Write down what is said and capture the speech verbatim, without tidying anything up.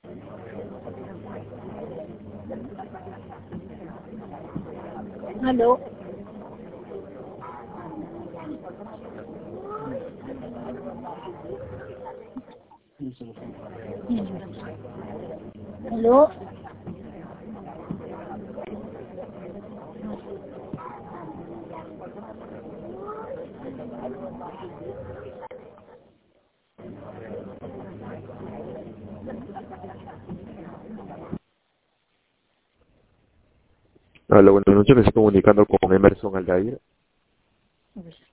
Aló. Aló. Hola, buenas noches, me estoy comunicando con Emerson Aldair.